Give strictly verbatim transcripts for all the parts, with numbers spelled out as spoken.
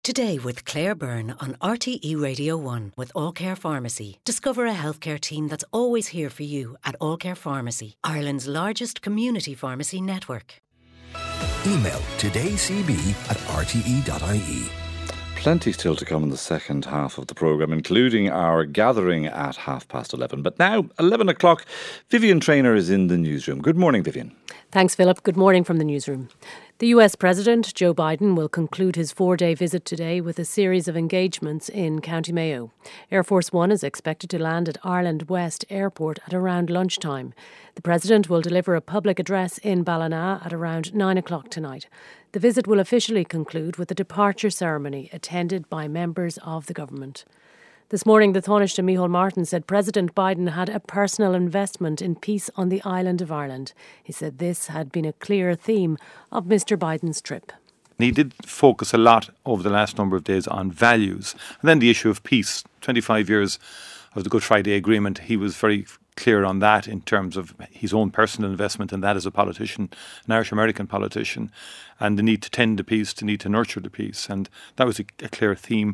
Today with Claire Byrne on R T E Radio one with All Care Pharmacy. Discover a healthcare team that's always here for you at All Care Pharmacy, Ireland's largest community pharmacy network. Email todaycb at r t e dot i e. Plenty still to come in the second half of the programme, including our gathering at half past eleven. But now, eleven o'clock, Vivian Traynor is in the newsroom. Good morning, Vivian. Thanks, Philip. Good morning from the newsroom. The U S President, Joe Biden, will conclude his four-day visit today with a series of engagements in County Mayo. Air Force One is expected to land at Ireland West Airport at around lunchtime. The President will deliver a public address in Ballina at around nine o'clock tonight. The visit will officially conclude with a departure ceremony attended by members of the government. This morning, the Taoiseach Micheál Martin said President Biden had a personal investment in peace on the island of Ireland. He said this had been a clear theme of Mr Biden's trip. He did focus a lot over the last number of days on values. And then the issue of peace. twenty-five years of the Good Friday Agreement, he was very clear on that in terms of his own personal investment in that as a politician, an Irish-American politician, and the need to tend the peace, the need to nurture the peace. And that was a, a clear theme.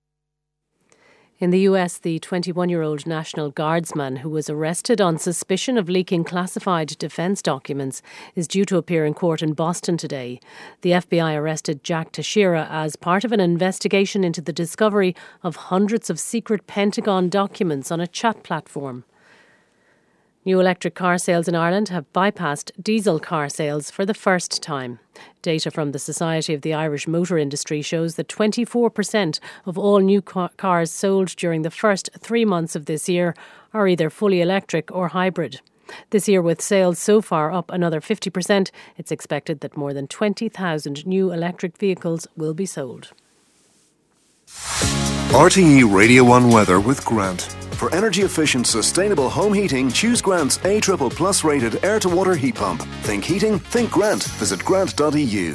In the U S, the twenty-one-year-old National Guardsman who was arrested on suspicion of leaking classified defence documents is due to appear in court in Boston today. The F B I arrested Jack Teixeira as part of an investigation into the discovery of hundreds of secret Pentagon documents on a chat platform. New electric car sales in Ireland have bypassed diesel car sales for the first time. Data from the Society of the Irish Motor Industry shows that twenty-four percent of all new car- cars sold during the first three months of this year are either fully electric or hybrid. This year, with sales so far up another fifty percent, it's expected that more than twenty thousand new electric vehicles will be sold. R T E Radio one weather with Grant. For energy efficient, sustainable home heating, choose Grant's A triple plus rated air-to-water heat pump. Think heating, think Grant. Visit grant dot e u.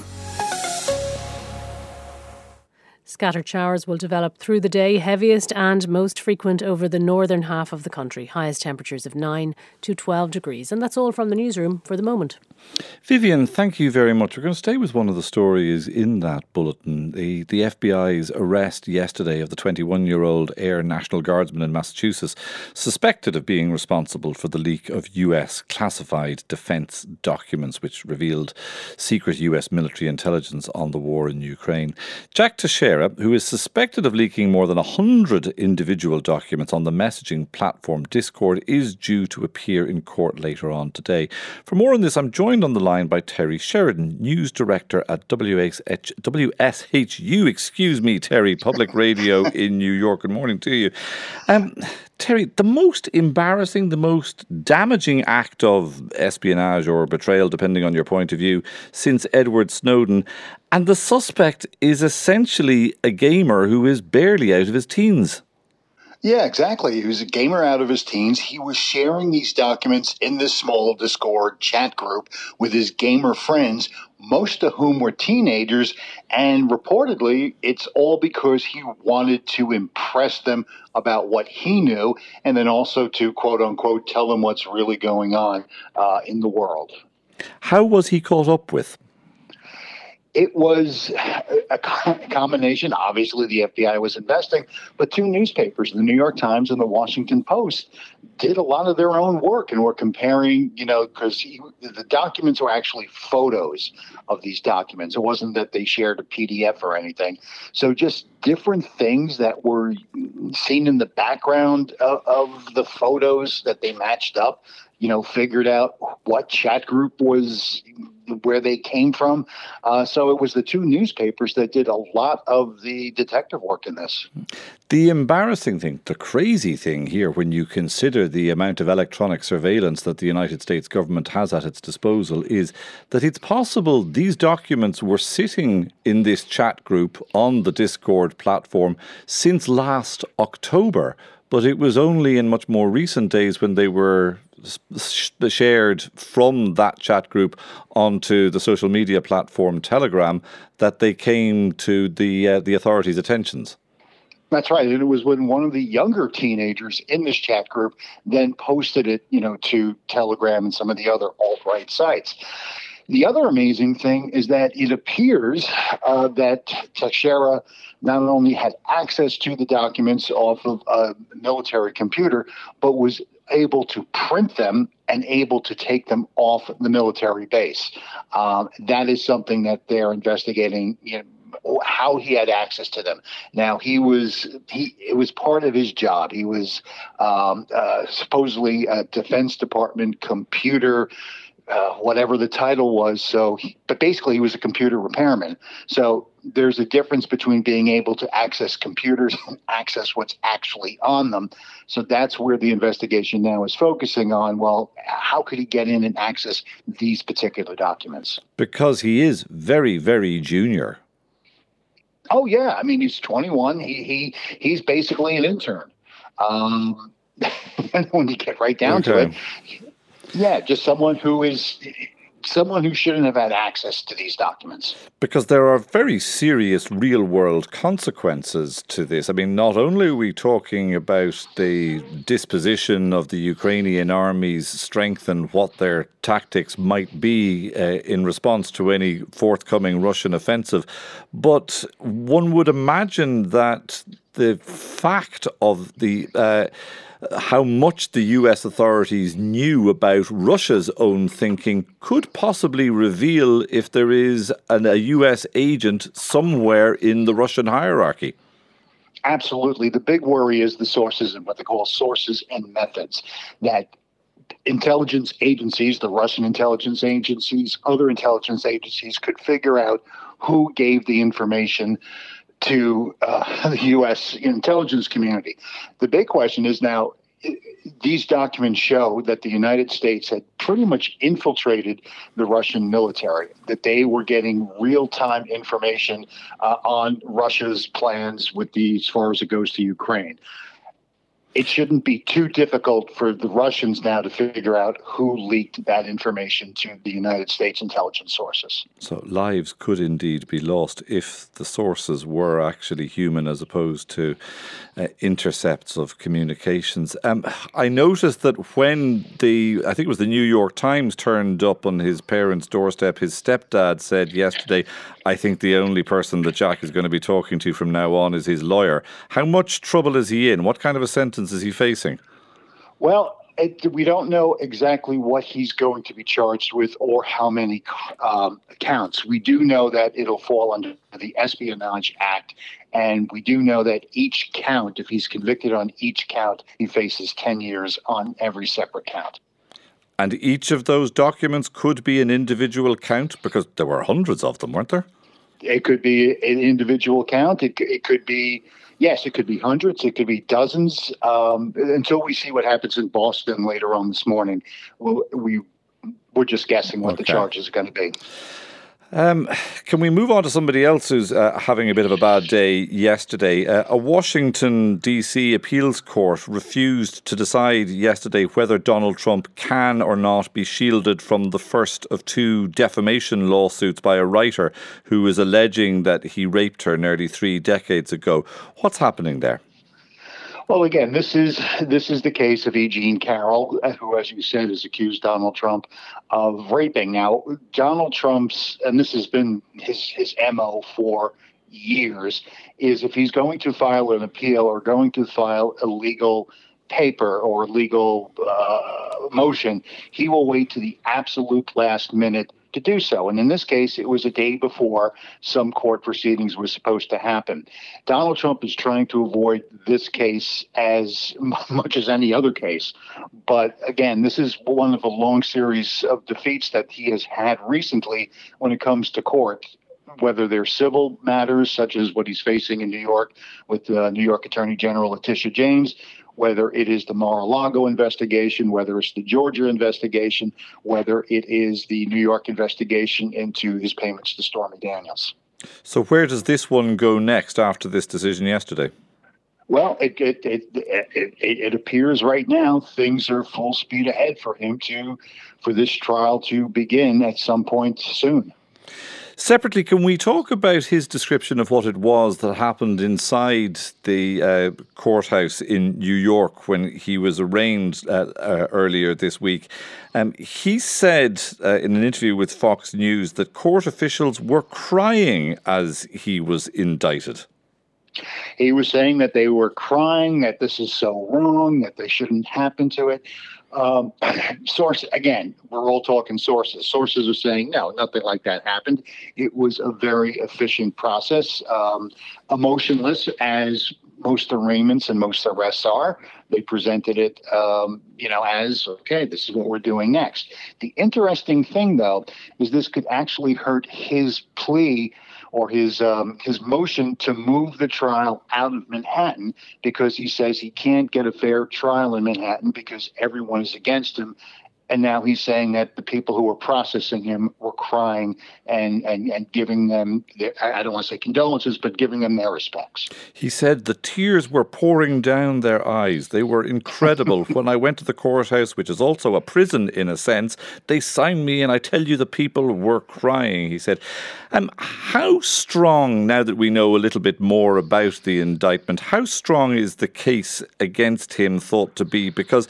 Scattered showers will develop through the day, heaviest and most frequent over the northern half of the country. Highest temperatures of nine to twelve degrees. And that's all from the newsroom for the moment. Vivian, thank you very much. We're going to stay with one of the stories in that bulletin. The, the F B I's arrest yesterday of the twenty-one-year-old Air National Guardsman in Massachusetts, suspected of being responsible for the leak of U S classified defence documents, which revealed secret U S military intelligence on the war in Ukraine. Jack Teixeira, who is suspected of leaking more than one hundred individual documents on the messaging platform Discord, is due to appear in court later on today. For more on this, I'm joined on the line by Terry Sheridan, News Director at W S H U, excuse me, Terry, Public Radio in New York. Good morning to you. Um, Terry, the most embarrassing, the most damaging act of espionage or betrayal, depending on your point of view, since Edward Snowden, and the suspect is essentially a gamer who is barely out of his teens. Yeah, exactly. He was a gamer out of his teens. He was sharing these documents in this small Discord chat group with his gamer friends, most of whom were teenagers. And reportedly, it's all because he wanted to impress them about what he knew and then also to, quote unquote, tell them what's really going on uh, in the world. How was he caught up with? It was a combination. Obviously, the F B I was investing, but two newspapers, the New York Times and the Washington Post, did a lot of their own work and were comparing, you know, because the documents were actually photos of these documents. It wasn't that they shared a P D F or anything. So just different things that were seen in the background of, of the photos that they matched up, you know, figured out what chat group was where they came from. Uh, so it was the two newspapers that did a lot of the detective work in this. The embarrassing thing, the crazy thing here, when you consider the amount of electronic surveillance that the United States government has at its disposal, is that it's possible these documents were sitting in this chat group on the Discord platform since last October. But it was only in much more recent days when they were shared from that chat group onto the social media platform Telegram that they came to the uh, the authorities' attentions. That's right. And it was when one of the younger teenagers in this chat group then posted it, you know, to Telegram and some of the other alt-right sites. The other amazing thing is that it appears uh, that Teixeira not only had access to the documents off of a military computer, but was able to print them and able to take them off the military base. Um, that is something that they're investigating, you know, how he had access to them. Now, he was he it was part of his job. He was um, uh, supposedly a Defense Department computer, uh, whatever the title was. So, he, but basically, he was a computer repairman. So there's a difference between being able to access computers and access what's actually on them. So that's where the investigation now is focusing on. Well, how could he get in and access these particular documents? Because he is very, very junior. Oh, yeah. I mean, he's twenty-one. He he he's basically an intern. Um, when you get right down okay. to it, yeah, just someone who is someone who shouldn't have had access to these documents. Because there are very serious real-world consequences to this. I mean, not only are we talking about the disposition of the Ukrainian army's strength and what their tactics might be uh, in response to any forthcoming Russian offensive, but one would imagine that the fact of the uh, how much the U S authorities knew about Russia's own thinking could possibly reveal if there is an, a U S agent somewhere in the Russian hierarchy. Absolutely. The big worry is the sources and what they call sources and methods, that intelligence agencies, the Russian intelligence agencies, other intelligence agencies could figure out who gave the information to uh, the U S intelligence community. The big question is now, these documents show that the United States had pretty much infiltrated the Russian military, that they were getting real-time information uh, on Russia's plans with the, as far as it goes to Ukraine. It shouldn't be too difficult for the Russians now to figure out who leaked that information to the United States intelligence sources. So lives could indeed be lost if the sources were actually human as opposed to uh, intercepts of communications. Um, I noticed that when the, I think it was the New York Times turned up on his parents' doorstep, his stepdad said yesterday, I think the only person that Jack is going to be talking to from now on is his lawyer. How much trouble is he in? What kind of a sentence is he facing? Well, it, we don't know exactly what he's going to be charged with or how many um, counts. We do know that it'll fall under the Espionage Act, and we do know that each count, if he's convicted on each count, he faces ten years on every separate count. And each of those documents could be an individual count, because there were hundreds of them, weren't there? It could be an individual count. It, it could be, yes, it could be hundreds. It could be dozens. Um, until we see what happens in Boston later on this morning, we'll, we, we're just guessing what okay. the charges are going to be. Um, can we move on to somebody else who's uh, having a bit of a bad day yesterday? Uh, a Washington, D C appeals court refused to decide yesterday whether Donald Trump can or not be shielded from the first of two defamation lawsuits by a writer who is alleging that he raped her nearly three decades ago. What's happening there? Well, again, this is this is the case of E. Jean Carroll, who, as you said, has accused Donald Trump of raping. Now, Donald Trump's, and this has been his, his M O for years, is if he's going to file an appeal or going to file a legal paper or legal uh, motion, he will wait to the absolute last minute to do so. And in this case, it was a day before some court proceedings were supposed to happen. Donald Trump is trying to avoid this case as much as any other case. But again, this is one of a long series of defeats that he has had recently when it comes to court, whether they're civil matters, such as what he's facing in New York with uh, New York Attorney General Letitia James, whether it is the Mar-a-Lago investigation, whether it's the Georgia investigation, whether it is the New York investigation into his payments to Stormy Daniels. So where does this one go next after this decision yesterday? Well, it it it it, it, it appears right now things are full speed ahead for him to, for this trial to begin at some point soon. Separately, can we talk about his description of what it was that happened inside the uh, courthouse in New York when he was arraigned uh, uh, earlier this week? Um, he said uh, in an interview with Fox News that court officials were crying as he was indicted. He was saying that they were crying, that this is so wrong, that they shouldn't happen to it. Um, source, again, we're all talking sources. Sources are saying, no, nothing like that happened. It was a very efficient process, um, emotionless as most arraignments and most arrests are. They presented it, um, you know, as, okay, this is what we're doing next. The interesting thing, though, is this could actually hurt his plea or his um, his motion to move the trial out of Manhattan, because he says he can't get a fair trial in Manhattan because everyone is against him. And now he's saying that the people who were processing him were crying and, and, and giving them, their, I don't want to say condolences, but giving them their respects. He said the tears were pouring down their eyes. They were incredible. When I went to the courthouse, which is also a prison in a sense, they signed me and I tell you the people were crying, he said. Um, how strong, now that we know a little bit more about the indictment, how strong is the case against him thought to be? Because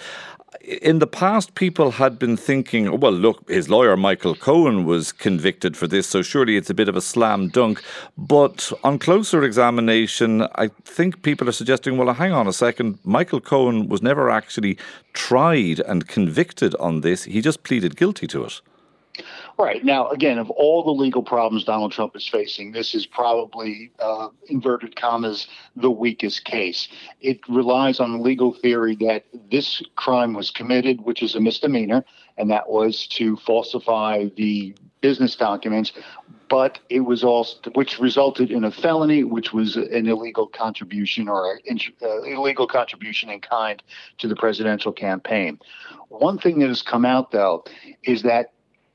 in the past, people had been thinking, well, look, his lawyer, Michael Cohen, was convicted for this, so surely it's a bit of a slam dunk. But on closer examination, I think people are suggesting, well, hang on a second, Michael Cohen was never actually tried and convicted on this. He just pleaded guilty to it. Right. Now, again, of all the legal problems Donald Trump is facing, this is probably, uh, inverted commas, the weakest case. It relies on the legal theory that this crime was committed, which is a misdemeanor, and that was to falsify the business documents, but it was also, which resulted in a felony, which was an illegal contribution or an uh, illegal contribution in kind to the presidential campaign. One thing that has come out, though, is that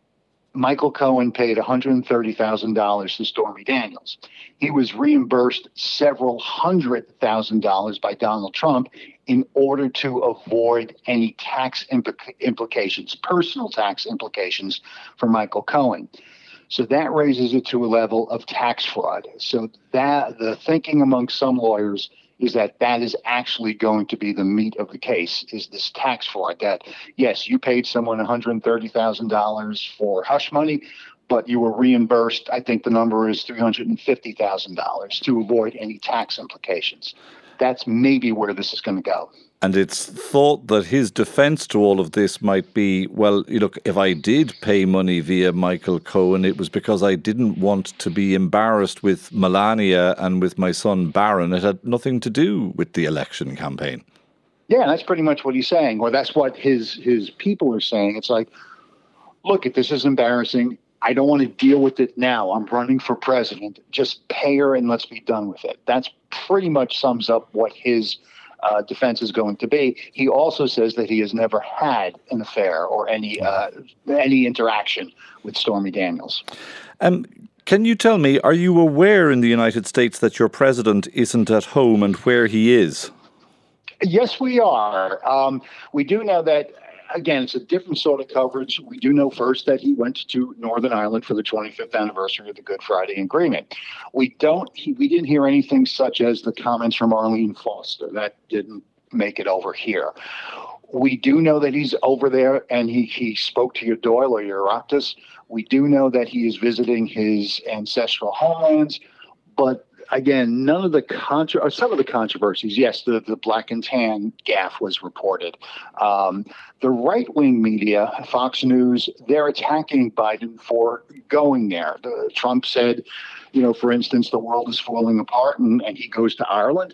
Michael Cohen paid one hundred thirty thousand dollars to Stormy Daniels. He was reimbursed several hundred thousand dollars by Donald Trump in order to avoid any tax implica- implications, personal tax implications for Michael Cohen. So that raises it to a level of tax fraud. So that the thinking among some lawyers is that that is actually going to be the meat of the case, is this tax fraud, that, yes, you paid someone one hundred thirty thousand dollars for hush money, but you were reimbursed, I think the number is three hundred fifty thousand dollars to avoid any tax implications. That's maybe where this is going to go. And it's thought that his defence to all of this might be, well, look, if I did pay money via Michael Cohen, it was because I didn't want to be embarrassed with Melania and with my son Barron. It had nothing to do with the election campaign. Yeah, that's pretty much what he's saying, or that's what his his people are saying. It's like, look, if this is embarrassing, I don't want to deal with it now. I'm running for president. Just pay her and let's be done with it. That's pretty much sums up what his Uh, defense is going to be. He also says that he has never had an affair or any uh, any interaction with Stormy Daniels. Um, can you tell me, are you aware in the United States that your president isn't at home and where he is? Yes, we are. Um, we do know that, again, it's a different sort of coverage. We do know first that he went to Northern Ireland for the twenty-fifth anniversary of the Good Friday Agreement. We don't, he, we didn't hear anything such as the comments from Arlene Foster. That didn't make it over here. We do know that he's over there and he, he spoke to your Doyle or your Oroptis. We do know that he is visiting his ancestral homelands, but again, none of the contra- or some of the controversies. Yes, the, the black and tan gaffe was reported. Um, the right-wing media, Fox News, they're attacking Biden for going there. The, Trump said, you know, for instance, the world is falling apart, and, and he goes to Ireland.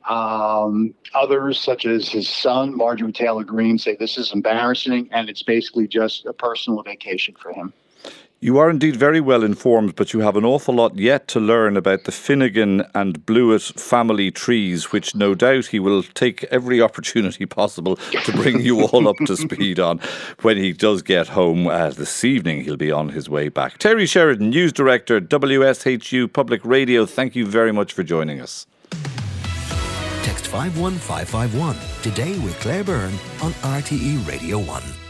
Um, others, such as his son, Marjorie Taylor Greene, say this is embarrassing, and it's basically just a personal vacation for him. You are indeed very well informed, but you have an awful lot yet to learn about the Finnegan and Blewett family trees, which no doubt he will take every opportunity possible to bring you all up to speed on. When he does get home uh, this evening, he'll be on his way back. Terry Sheridan, News Director, W S H U Public Radio, thank you very much for joining us. Text five one five five one today with Claire Byrne on R T E Radio one.